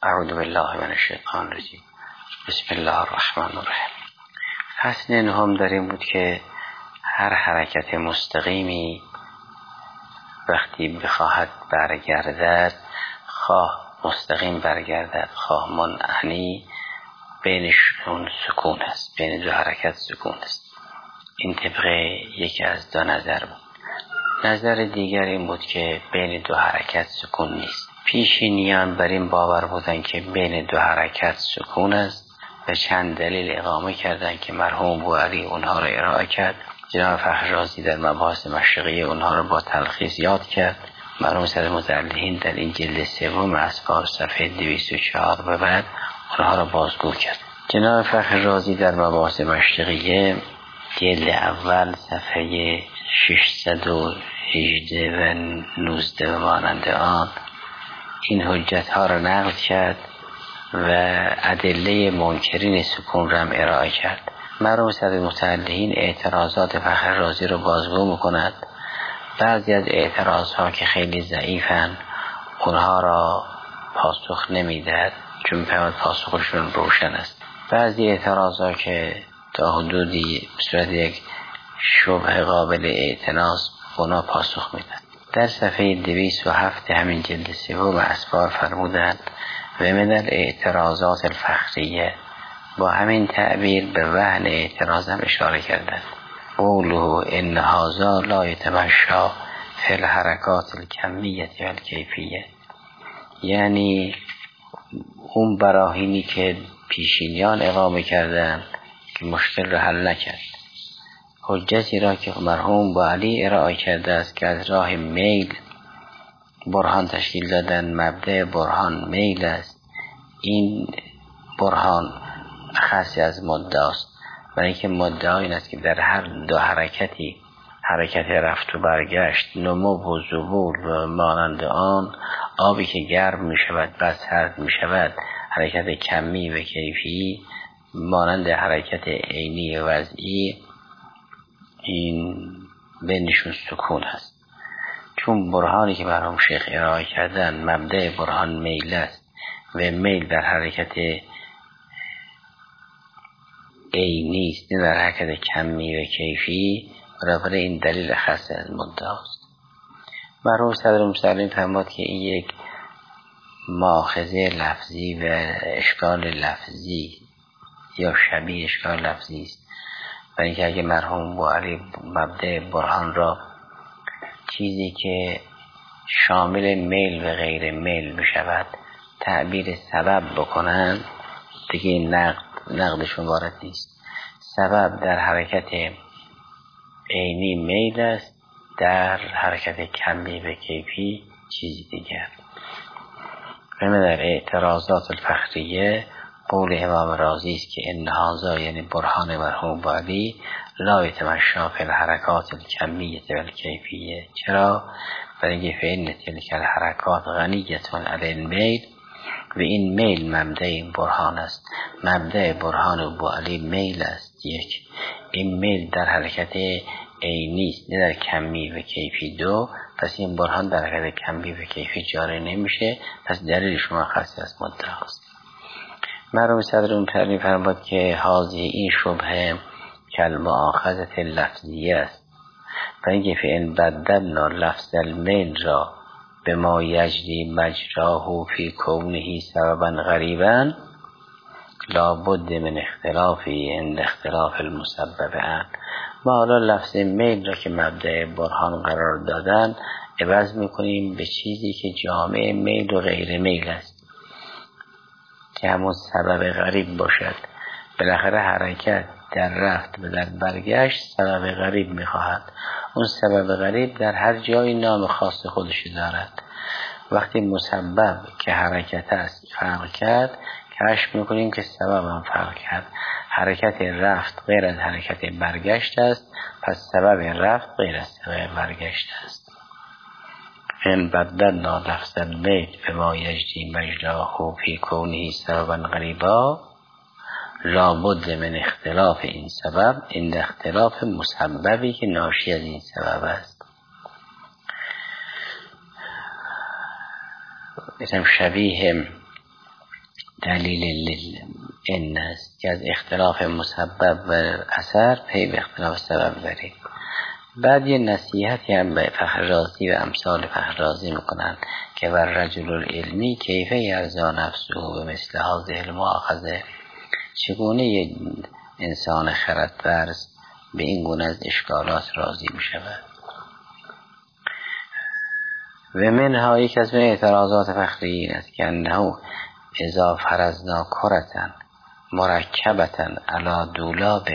اعوذ بالله من الشیطان الرجیم. بسم الله الرحمن الرحیم. فصل نهم در این بود که هر حرکت مستقیمی وقتی بخواهد برگردد، خواه مستقیم برگردد خواه منحنی، بینشون سکون است، بین دو حرکت سکون است. این طبق یکی از دو نظر بود. نظر دیگر این بود که بین دو حرکت سکون نیست. پیشینیان بر این باور بودن که بین دو حرکت سکون است و چند دلیل اقامه کردند که مرحوم بوعلی اونها را ارائه کرد. جناب فخر رازی در مباحث مشرقیه اونها را با تلخیص یاد کرد. مرحوم سید متعلقین در این جلد سوم اسفار صفحه 204 به بعد اونها را بازگو کرد. جناب فخر رازی در مباحث مشرقیه جلد اول صفحه 618 و 19 و مانند آن این حجت ها را نقل کرد و ادله منکرین سکون را هم ارائه کرد. مرحوم سید متعلقین اعتراضات فخر رازی را بازگو میکند. بعضی از اعتراض ها که خیلی ضعیفن اونها را پاسخ نمیدهد، چون پاسخشون روشن است. بعضی اعتراض ها که تا حدودی صورت یک شبه قابل اعتناس اونا پاسخ میدن. در صفحه 207 همین جلد سوم اسفار فرمودند و من الاعتراضات الفخریه، با همین تعبیر به وهن اعتراض هم اشاره کردند. قوله ان هذا لا یتمشا فی الحرکات الکمیه و الکیفیه، یعنی اون براهینی که پیشینیان اقامه کردند که مشکل را حل نکرد. حجتی را که مرحوم بوعلی ارائه کرده است که از راه میل برهان تشکیل دادن، مبدأ برهان میل است. این برهان خاصی از مدعاست، برای اینکه مدعا این است که در هر دو حرکتی، حرکت رفت و برگشت، نمو و ظهور و مانند آن، آبی که گرم می شود و سرد می شود، حرکت کمی و کیفی مانند حرکت عینی و وضعی، این بینشون سکون هست. چون برهانی که مرحوم شیخ ارائه کردن مبدأ برهان میل است و میل در حرکت عینی است نه در حرکت کمی و کیفی، برای این دلیل خاص از مدعاست. مرحوم صدر مستقیم فرمود که این یک ماخذه لفظی و اشکال لفظی یا شبیه اشکال لفظی است، برای اینکه اگه مرحوم بوعلی مبدأ برهان را چیزی که شامل میل و غیر میل بشود تعبیر سبب بکنن، دیگه نقدشون وارد نیست. سبب در حرکت عینی میل است، در حرکت کمی و کیفی چیزی دیگر. و در اعتراضات الفخریه قول امام رازی است که ان هذا یعنی برهان مرحوم بوعلی لا یتمشا فی الحرکات الکمیه و الکیفیه. چرا؟ برای اینکه فإن تلک الحرکات غنیة علی المیل، و این میل مبدأ این برهان است. مبدأ برهان بوعلی میل است. یک، این میل در حرکت عینی است نه در کمی و کیفی. دو، پس این برهان در حرکت کمی و کیفی جاری نمیشه، پس دلیل شما خاصی از مدعا است. مرحوم صدر متعلقین فرمود که هذه این شبهه کالمؤاخذة لفظیه است، برای اینکه فإن بدلنا لفظ المیل را به ما یجری مجراه فی کونه سببا غریبا لابد من اختلافی عند اختلاف المسبب عنه. ما حالا لفظ میل را که مبدأ برهان قرار دادن عوض میکنیم به چیزی که جامع میل و غیر میل است، که همون سبب غریب باشد. بالاخره حرکت در رفت و در برگشت سبب غریب میخواهد. اون سبب غریب در هر جای نام خاص خودش دارد. وقتی مسبب که حرکت است فرق کرد، کشف میکنیم که سبب هم فرق کرد. حرکت رفت غیر از حرکت برگشت است، پس سبب رفت غیر از سبب برگشت است. ان بدلنا لفظ المیل بما یجری مجراه فی کونه سببا غریبا لابد من اختلاف این سبب عند اختلاف مسببی که ناشی از این سبب است. مثلا شبیه دلیل این است که از اختلاف مسبب و اثر پی به اختلاف سبب بریم. بعد یه نصیحتی هم به فخررازی و امثال فخررازی میکنن که بر رجل العلمی کیفه یرضا نفسه به مثل هذه المؤاخذه، چگونه یه انسان خردورز به این گونه از اشکالات راضی می شود. و منها یک از اعتراضات فخری این است که انه اذا فرضنا کرتن مرکبتن علی دولاب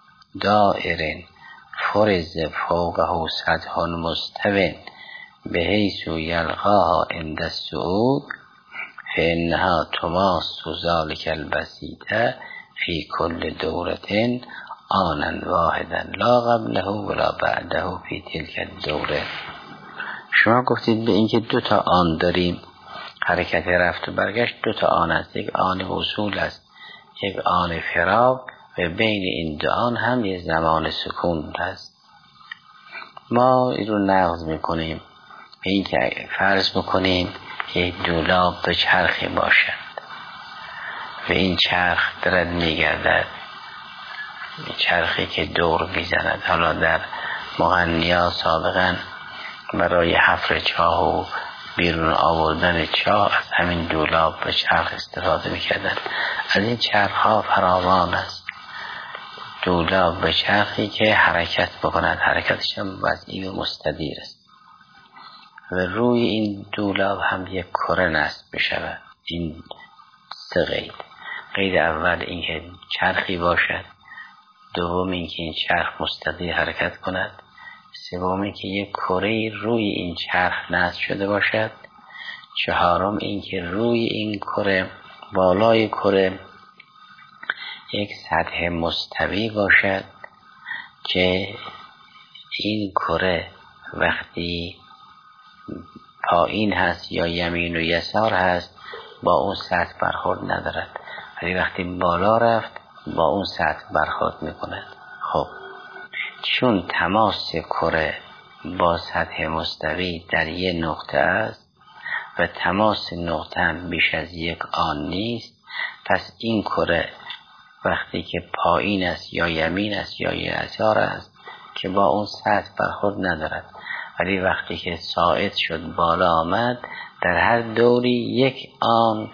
دائر فرض فوقه سطح مستو به حیث یلقاها عند الصعود فانها تماس ذلک البسیطه فی کل دورة آنا واحدا لا قبله ولا بعده فی تلک الدوره. شما گفتید به اینکه دو تا آن داریم، حرکت رفت و برگشت دو تا آن است، یک آن وصول است، یک آن فراق، و بین این دو آن هم یک زمان سکون است. ما این رو نقض میکنیم به این که فرض میکنیم یک دولاب به چرخی باشد و این چرخ دارد میگردد، چرخی که دور میزند. حالا در مغنیا سابقا برای حفر چاه و بیرون آوردن چاه از همین دولاب به چرخ استفاده میکردن. از این چرخ ها فراوان است، دولاب به چرخی که حرکت بکند، حرکتش هم وضعی و مستدیر است و روی این دولاب هم یک کره نصب بشود. این سه قید: قید اول اینکه چرخی باشد، دوم اینکه این چرخ مستدیر حرکت کند، سوم اینکه یک کره روی این چرخ نصب شده باشد، چهارم اینکه روی این کره، بالای کره، یک سطح مستوی باشد که این کره وقتی پایین هست یا یمین و یسار هست با اون سطح برخورد ندارد، ولی وقتی بالا رفت با اون سطح برخورد میکند. خب چون تماس کره با سطح مستوی در یک نقطه است و تماس نقطه هم بیش از یک آن نیست، پس این کره وقتی که پایین است یا یمین است یا یسار است که با اون سطح برخورد ندارد، ولی وقتی که صاعد شد بالا آمد در هر دوری یک آن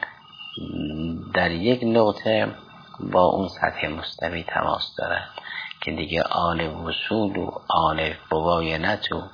در یک نقطه با اون سطح مستوی تماس دارد که دیگه آن وصول و آن مباینت و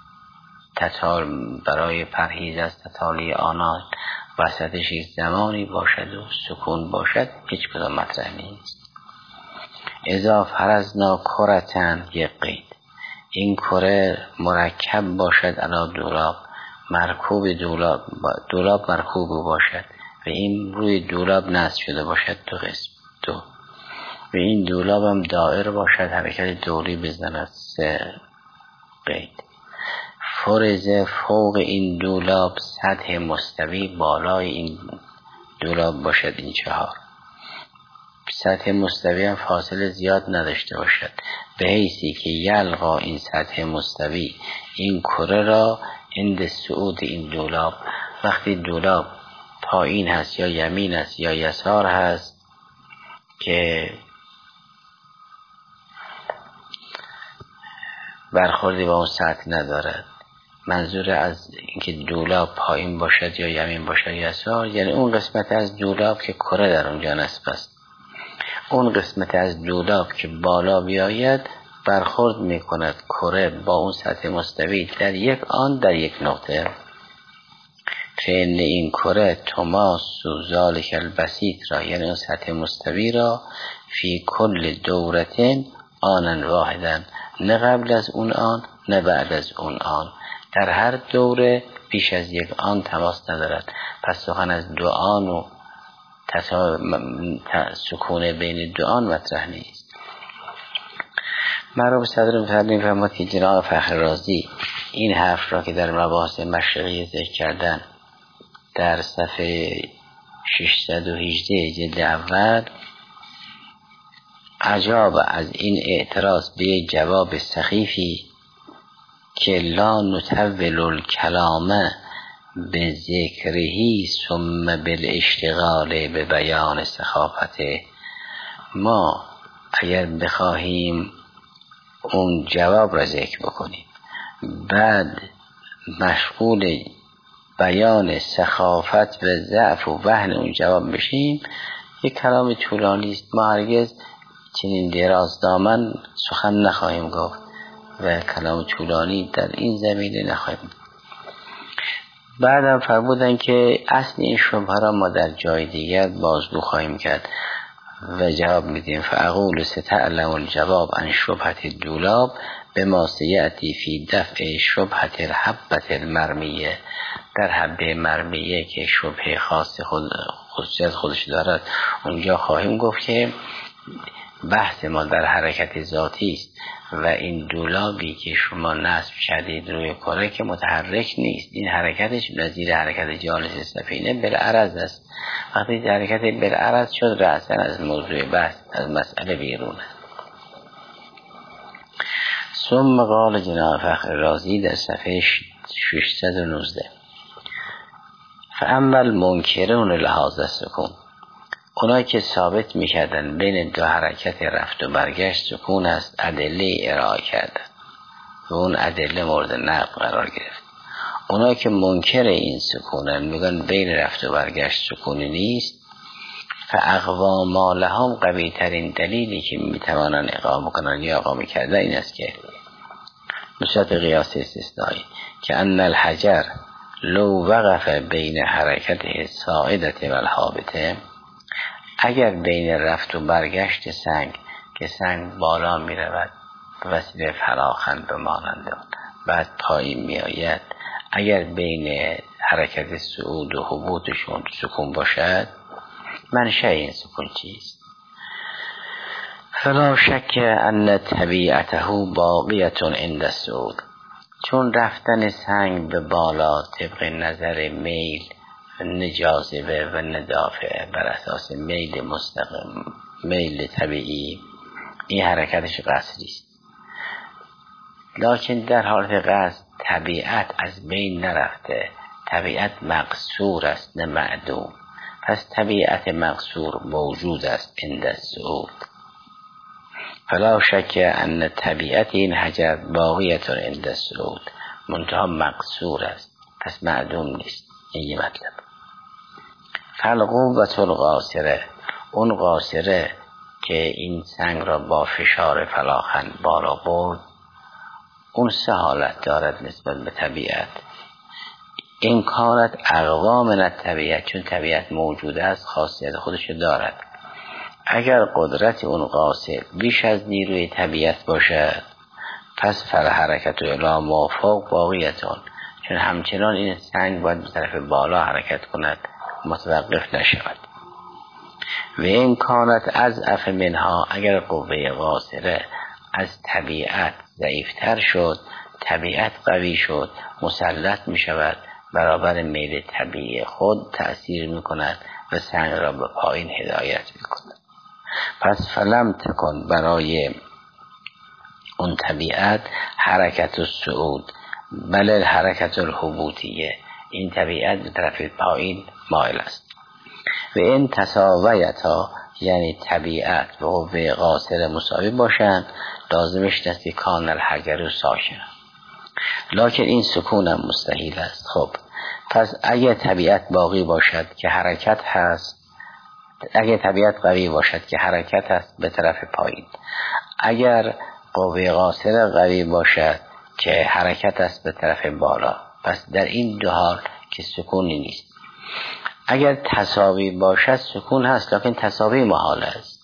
برای پرهیز از تتالی آنان وسطش یک زمانی باشد و سکون باشد، هیچ کدام مطرح نیست. اذا فرضنا کرتن، یک قید: این کره مرکب باشد علی دولاب، مرکوب دولاب مرکوب باشد و این روی دولاب نصب شده باشد، دو قسم، دو، و این دولاب هم دائر باشد، حرکت دوری بزند، سه قید: فرض فوق این دولاب سطح مستوی بالای این دولاب باشد، این چهار. سطح مستوی هم فاصله زیاد نداشته باشد به حیثی که یلقا این سطح مستوی این کره را عند صعود این دولاب، وقتی دولاب پایین هست یا یمین است یا یسار هست که برخوردی با اون سطح ندارد. منظور از اینکه دولاب پایین باشد یا یمین باشد یا یسار یعنی اون قسمت از دولاب که کره در اونجا نصب است. اون قسمت از دولاب که بالا بیاید برخورد میکند کره با اون سطح مستوی در یک آن در یک نقطه. فإن این کره تماس ذلک البسیط را، یعنی اون سطح مستوی را، فی کل دورة آنا واحدا، نه قبل از اون آن نه بعد از اون آن، در هر دوره بیش از یک آن تماس ندارد. پس سخن از دو آن و سکون بین دو آن مطرح نیست. مرحوم صدر مفهوم فرمود که جناب فخررازی این حرف را که در مباحث مشرقی ذکر کردن در صفحه 618 جلد اول عجاب از این اعتراض به جواب سخیفی که لا نطول الکلام به ذکرهی ثم بالاشتغال به بیان سخافته. ما اگر بخواهیم اون جواب را ذکر بکنیم بعد مشغول بیان سخافت و ضعف و وهن اون جواب بشیم یک کلام طولانی است. ما هرگز چنین دراز دامن سخن نخواهیم گفت و کلام طولانی در این زمینه نخواهیم. بعدم فرمودن که اصل این شبهه را ما در جای دیگر بازگو خواهیم کرد و جواب میدیم. فاقول ستعلم الجواب عن شبهة الدولاب بما سیأتی فی دفع شبهة الحبة المرمیه. در حبه مرمیه که شبهه خاص خصوصیت خودش دارد اونجا خواهیم گفت که بحث ما در حرکت ذاتی است و این دولابی که شما نصب کردید روی کره که متحرک نیست، این حرکتش نظیر حرکت جالس سفینه بالعرض است. وقتی حرکت بالعرض شد رأسا از موضوع بحث از مسئله بیرون است. ثم قال جناب فخر رازی در صفحه 619 فاما المنکرون لهذا السکون، اونایی که ثابت میکردن بین دو حرکت رفت و برگشت سکون است ادله ارائه کردن و اون ادله مورد نقد قرار گرفت. اونایی که منکر این سکونن میگن بین رفت و برگشت سکونی نیست، فاقوا ما لهم قوی ترین دلیلی که میتوانن اقامه کنن یا اقامه کردن این است که نسبت قیاس استثنایی که ان الحجر لو وقف بین حرکته ساعدت و الهابطه، اگر بین رفت و برگشت سنگ که سنگ بالا می رود به وسیله فراخن به مانند بعد پایین می آید، اگر بین حرکت صعود و هبوطشون سکون باشد منشأ این سکون چیست؟ فلا شک ان طبیعته باقیت عند الصعود، چون رفتن سنگ به بالا طبق نظر میل نجاذبه و ندافع بر اساس میل مستقیم میل طبیعی این حرکتش قصری است، لکن در حالت قصد طبیعت از بین نرفته، طبیعت مقصور است نه معدوم، پس طبیعت مقصور موجود است عند الصعود. فلا شک ان طبیعت این حجر باقیت عند الصعود، منتها مقصور است پس معدوم نیست. این یه مطلب. فالقوة القاصره، اون قاصره که این سنگ را با فشار فلاخن بالا برد اون سه حالت دارد نسبت به طبیعت. این کانت اقوا من الطبیعت، چون طبیعت موجود است خاصیت خودش دارد. اگر قدرت اون قاصر بیش از نیروی طبیعت باشد پس فالحرکت الی ما فوق باقیتون، چون همچنان این سنگ باید به طرف بالا حرکت کند متوقف نشود. و این کانت اضعف منها، اگر قوه قاصره از طبیعت ضعیفتر شد طبیعت قوی شد مسلط می شود برابر میل طبیعی خود تأثیر می کند و سنگ را به پایین هدایت می کند. پس فلم تکن برای اون طبیعت حرکت الصعود بل حرکت الهبوطیه، این طبیعت به طرف پایین مایل است. و این تساویتا یعنی طبیعت و قوه قاصر مساوی باشند لازمش است که کان الحجر ساکن، لکن این سکون هم مستحیل است. خب پس اگه طبیعت باقی باشد که حرکت هست، اگه طبیعت قوی باشد که حرکت هست به طرف پایین، اگر قوه قاصر قوی باشد که حرکت است به طرف بالا، پس در این دو حال که سکونی نیست. اگر تساوی باشد سکون هست لکن تساوی محال است،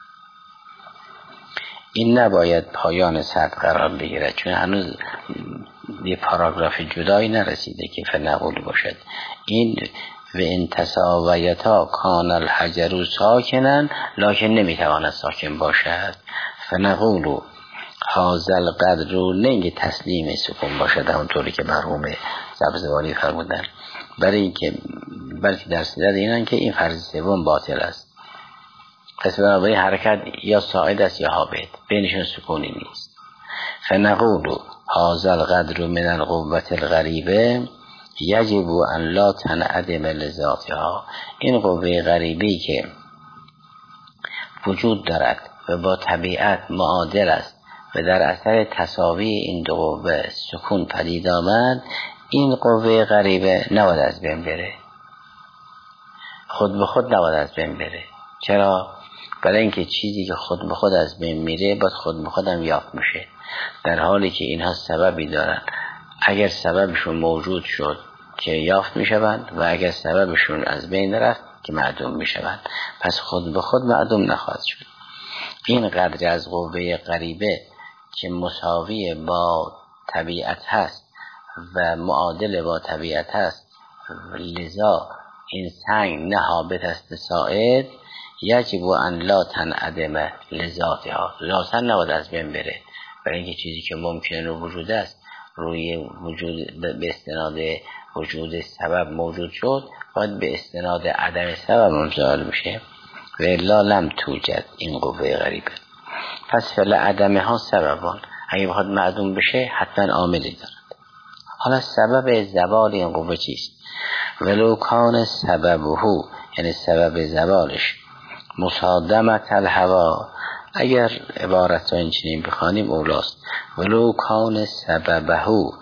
این نباید پایان سطر قرار بگیرد چون هنوز یه پاراگراف جدایی نرسیده که فنقول باشد. این و این تساویتا کان الحجر ساکنن لکن نمیتواند ساکن باشد. فنقولو حاضل قدرو نگه تسلیم سکون باشد همونطوری که مرحوم سبزواری فرمودن، برای اینکه بلکه در صدد اینن که این فرض سوم باطل است. پس بنابراین حرکت یا صاعد است یا هابط، بینشون سکونی نیست. فنقولو حاضل قدرو من القوة الغریبه یجب ان لا تنعدم لذاتها، این قوه غریبی که وجود دارد و با طبیعت معادل است و در اثر تساوی این دو قوه سکون پدید آمد، این قوه غریبه نباید از بین بره، خود به خود نباید از بین بره. چرا؟ برای اینکه چیزی که خود به خود از بین میره باید خود به خود هم یافت میشه، در حالی که اینها سببی دارن، اگر سببشون موجود شد که یافت میشوند و اگر سببشون از بین رفت که معدوم میشوند، پس خود به خود معدوم نخواهد شد. این قدر از قوه غریبه که مساوی با طبیعت هست و معادل با طبیعت هست، لذا این سنگ نه هابط است ساعد، یجب ان لا تنعدم لذاتها، ذاتاً نباید از بین بره، برای اینکه چیزی که ممکنه وجود است روی وجود به استناد وجود سبب موجود شد، باید به استناد عدم سبب منزال میشه و الا لم توجد این قوه غریبه. پس فعل عدمه ها سببان، اگه بخواد معدوم بشه حتما عاملی دارد. حالا سبب زوال این قوه چیست؟ ولو کان سببه، یعنی سبب زوالش مصادمت الهوا، اگر عبارت را اینچنین بخوانیم اولاست، ولو کان سببه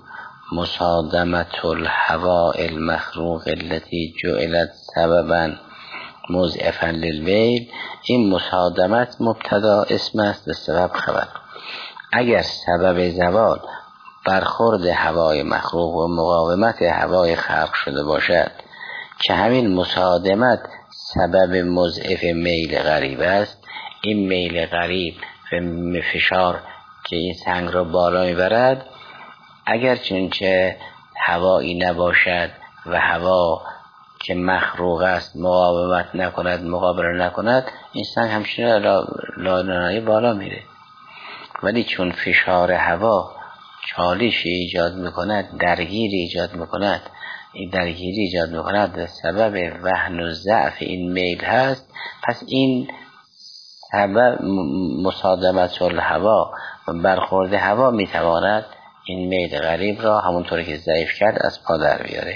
مصادمت الهوا المخروق التي جعلت سببا مضعفا للویل، این مصادمت مبتدا اسم است و سبب خبر. اگر سبب زوال برخورد هوای مخلوق و مقاومت هوای خلق شده باشد که همین مصادمت سبب مضعف میل غریب است، این میل غریب و فشار که این سنگ را بالا میبرد، اگر چنانچه هوایی نباشد و هوا که مخروق است مقاومت نکند، مقابله نکند، این سنگ همچنین لانه‌ای بالا میره. ولی چون فشار هوا چالش ایجاد میکند، درگیری ایجاد میکند، این درگیری ایجاد میکند و سبب وهن و ضعف این میل هست، پس این سبب مصادمت الهوا و برخورد هوا میتواند این میل غریب را همونطوری که ضعیف کرد از پا در بیاره.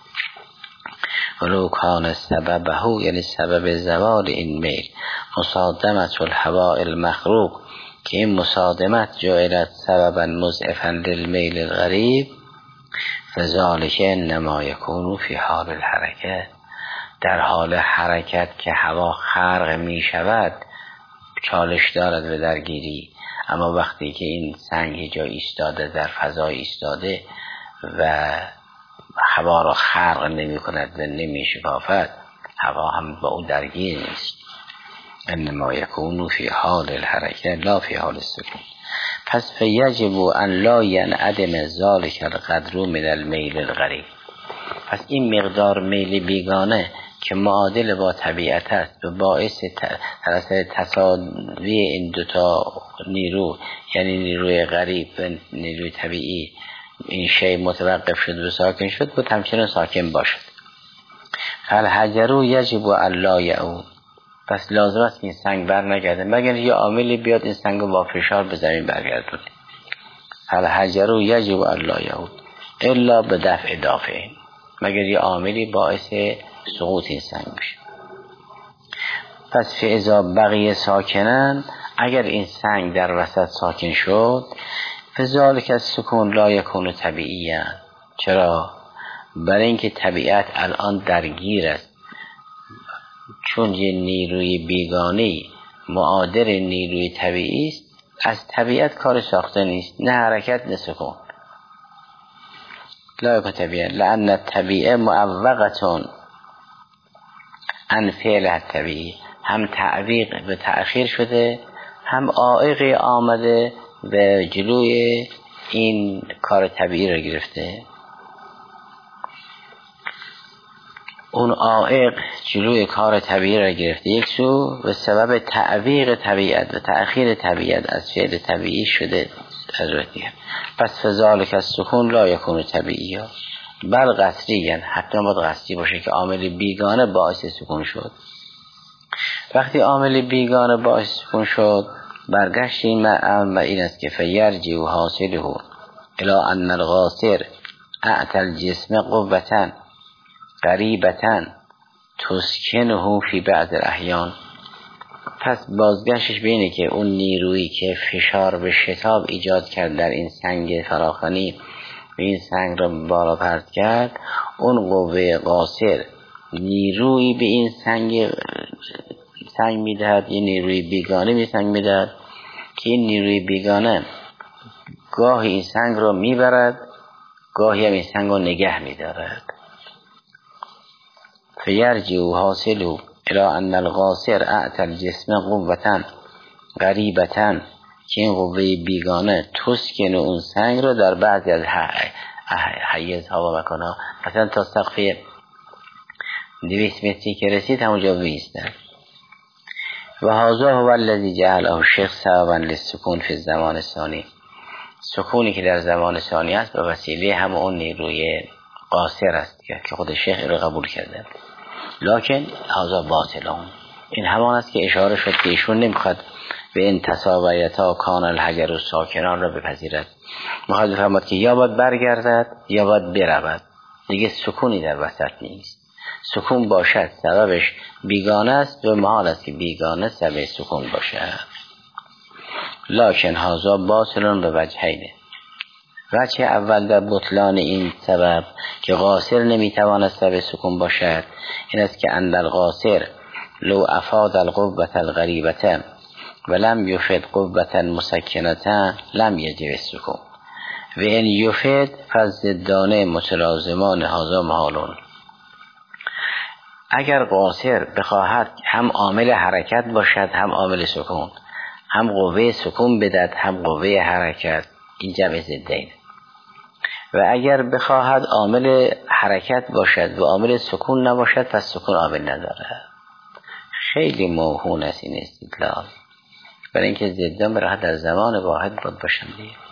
ولو کان سببه، یعنی سبب زوال این میل مصادمت الهوا المخروق، که این مصادمت جعلت سببا مضعفا للمیل الغریب، فذلک انما یکون فی حال الحرکت، در حال حرکت که هوا خرق می شود چالش دارد و درگیری، اما وقتی که این سنگ جا ایستاده در فضای ایستاده و هوا را خرق نمی کند و نمی شکافد، هوا هم با او درگیر نیست. انما یکون فی حال الحرکت لا فی حال السکون. پس فیجب ان لا ینعدم ذلک القدر من المیل الغریب، پس این مقدار میل بیگانه که معادل با طبیعت است و باعث تساوی این دوتا نیرو، یعنی نیروی غریب و نیروی طبیعی، این شی متوقف شد و ساکن شد و همچنان ساکن باشد. فالحجر یجب ان لا یعود، پس لازم است این سنگ بر نگرده مگر یه عاملی بیاد این سنگ با فشار به زمین برگردونه. فالحجر یجب ان لا یعود الا به دفع دافعین، مگر یه عاملی باعث سقوط این سنگ بشه. پس فاذا بقیه ساکنن، اگر این سنگ در وسط ساکن شد، فذلک السکون لا یکون طبیعیا. چرا؟ برای اینکه طبیعت الان درگیر است، چون یه نیروی بیگانه معادل نیروی طبیعی است، از طبیعت کار ساخته نیست، نه حرکت نه سکون. لا یکون طبیعی لأن الطبیعه معوقتون عن فعل الطبیعی، هم تعویق به تأخیر شده، هم عائقی آمده و جلوی این کار طبیعی را گرفته. اون عائق جلوی کار طبیعی را گرفته یک سو، و سبب تعویق طبیعت و تأخیر طبیعت از فعل طبیعی شده از روی دیگر. پس فذلک السکون لا یکون طبیعی بل قصری، حتی باید قصری باشه که عامل بیگانه باعث سکون شد. وقتی عامل بیگانه باعث سکون شد، برگشت این معنی و این است که فیرجع حاصله الی ان القاصر اعطى الجسم قوة غریبة تسکنه فی بعض الاحیان. پس بازگشتش به اینه که اون نیرویی که فشار به شتاب ایجاد کرد در این سنگ فراخوانی و این سنگ را بالا پرت کرد، اون قوه قاصر نیرویی به این سنگ میدهد، یه نیروی بیگانه به سنگ میدهد که این نیروی بیگانه گاهی این سنگ را میبرد، گاهی هم این سنگ را نگه میدارد. فیرجع حاصل الى ان القاصر اعطى الجسم قوة غریبة، که این قوه بیگانه تسکن اون سنگ رو در بعضی از حیزها و مکانها، مثلا تا سقف 200 متری که رسید همونجا بایستد. و هذا هو الذی جعله الشیخ سببا للسکون فی الزمان الثانی. سکونی که در زمان ثانی است به وسیله هم اون نیروی قاصر است که خود شیخ رو قبول کرده. لکن هذا باطلون، این همان است که اشاره شد که ایشون نمیخواد به این تساویتا کان الحجر و ساکنان را بپذیرد. میخواد بفهمد که یا باید برگردد یا باید برود، دیگه سکونی در وسط نیست. سکون باشد سببش بیگانه است و محال است که بیگانه سبب سکون باشد. لکن هذا باطلون به وجهینه. وجه اول در بطلان این سبب که قاصر نمیتواند سبب سکون باشد این است که ان القاصر لو افاد القوة الغریبة ولم یفد قوة مسکنة لم یجب السکون و ان یفد فالضدان متلازمان هذا محالون. اگر قاصر بخواهد هم عامل حرکت باشد هم عامل سکون، هم قوه سکون بدهد هم قوه حرکت، این جمع ضدین. و اگر بخواهد عامل حرکت باشد و عامل سکون نباشد پس سکون عامل نداره. خیلی موهون است این استدلال، برای اینکه ضدان به راحت در زمان واحد بود باشند.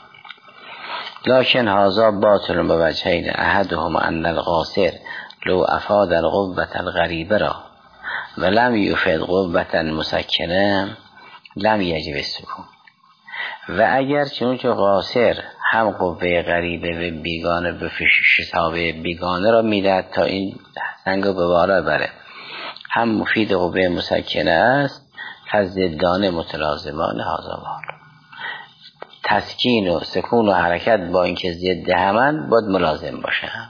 لکن هذا باطل به وجهین، احدهما ان القاصر لو افاد القوة الغریبه را و لم یفد قوة مسکنه لم یجب السکون. و اگر چنانچه قاصر هم قوه غریبه و بیگانه به شتاب بیگانه را میدهد تا این سنگ به بالا بره، هم مفید قوه مسکنه است، پس ضدان متلازمان هذا محال. تسکین و سکون و حرکت با اینکه ضد همند باید ملازم باشند.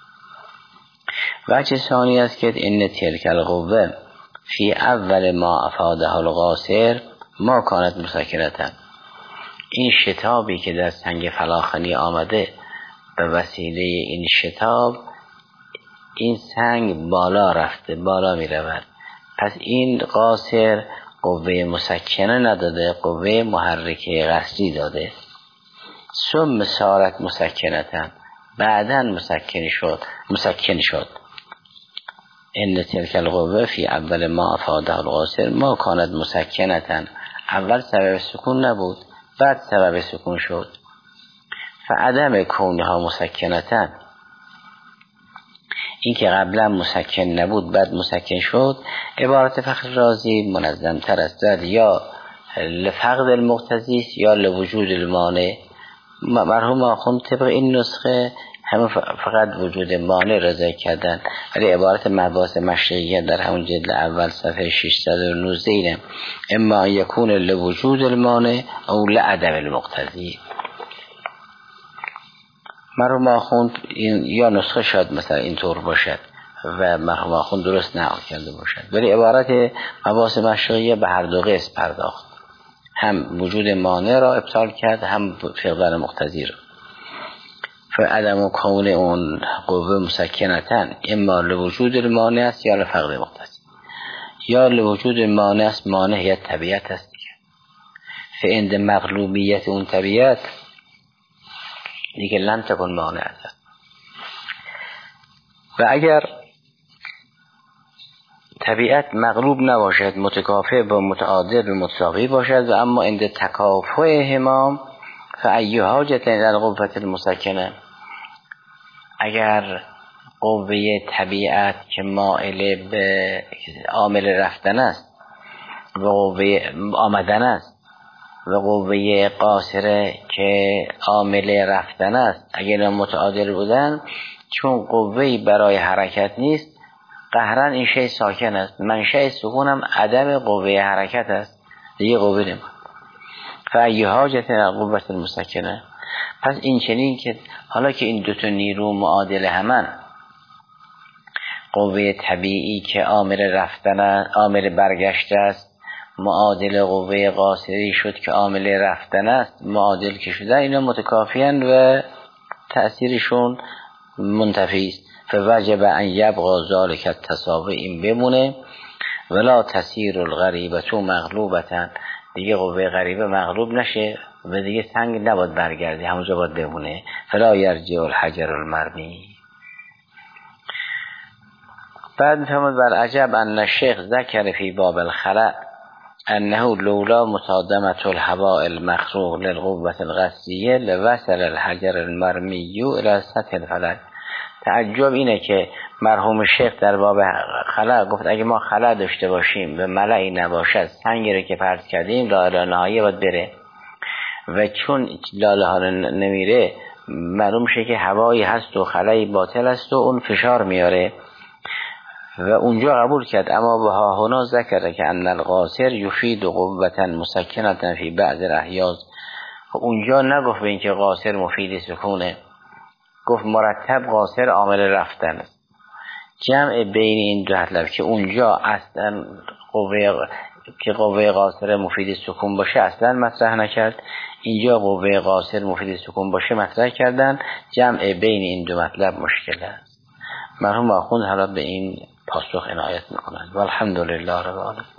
وجه ثانی است که ان تلک القوه فی اول ما افاده القاصر ما کانت مسکنه. این شتابی که در سنگ فلاخنی آمده به وسیله این شتاب این سنگ بالا رفته، بالا می رود. پس این قاصر قوه مسکنه نداده، قوه محرکه قصدی داده. ثم صارت مسکنه، بعداً مسکن شد. ان تلک القوه فی اول ما افاده القاصر ما کانت مسکنه، اول سبب سکون نبود بعد سبب سکون شد. فعدم کونها مسکنه، این که قبلا مسکن نبود بعد مسکن شد، عبارت فخر رازی منظم تر است، یا لفقد المقتضی یا لوجود المانع. مرحوم آخوند طبق این نسخه همه فقط وجود مانع رضا کردن، ولی عبارت مباحث مشرعیه در همون جلد اول صفحه 619 اینه اما یکون لوجود المانع او لعدم المقتضی. مرحوم آخوند یا نسخه شاید مثلا اینطور باشد و مرحوم آخوند درست نقل کرده باشد، ولی عبارت مباحث مشرعیه به هر دو قسم پرداخت، هم وجود مانع را ابطال کرد هم فقدان مقتضی را. فعدم کون اون قوه مسکنتن اما لوجود المانع است یا لفقد مقتضی، یا لوجود المانع است، مانع یا طبیعت است دیگه. فعند مغلوبیت اون طبیعت دیگه لم تکن مانع است. و اگر طبیعت مغلوب نباشد، متکافئ و متعادل و متساوی باشد، و اما عند تکافؤ همام فأی حاجة الی القوة المسکنه، اگر قوه طبیعت که مائل به عامل رفتن است و قوه آمدن است و قوه قاصره که عامل رفتن است اگر متعادل بودن، چون قوه‌ای برای حرکت نیست قهرن این شی ساکن است، منشأ سکون هم عدم قوه حرکت است، دیگه قوه نمید. فای حاجت قوه المسکنه. پس این چنین که حالا که این دوتا نیرو معادل همن، قوه طبیعی که عامل رفتن عامل برگشته است معادل قوه قاصری شد که عامل رفتن است، معادل که شده اینا متکافیان و تأثیرشون منتفی است. فوجب ان یبقى ذلک التساوی، این بمونه. ولا تسیر الغریبة مغلوبة، دیگه قوه غریبه مغلوب نشه و دیگه تنگ نباید برگرده، همونجا باید بمونه. فلا یرجع الحجر المرمی. بعد میفهمد بر عجب ان الشیخ ذکر فی باب الخلع انه لولا مصادمة الهواء المخروق للقوة الغسیه لوصل الحجر المرمی الى سطح الفلک. تعجب اینه که مرحوم شیخ در باب خلع گفت اگه ما خلع داشته باشیم و ملعی نباشد، سنگی رو که پرت کردیم لاله نهایه باید بره و چون لاله ها نمیره معلوم شه که هوایی هست و خلعی باطل است و اون فشار میاره و اونجا قبول کرد. اما به ها هنا ذکر که ان القاصر یفید قوة مسکنة فی بعض الاحیاز. اونجا نگفت به اینکه قاصر مفید سکونه، گفت مرتب قاصر عامل رفتن است. جمع بین این دو مطلب که اونجا اصلا قوه قاصر مفید سکون باشه اصلا مطرح نکرد، اینجا قوه قاصر مفید سکون باشه مطرح کردن. جمع بین این دو مطلب مشکل است. مرحوم آخوند حالا به این پاسخ عنایت میکنند. والحمدلله رب العالمین.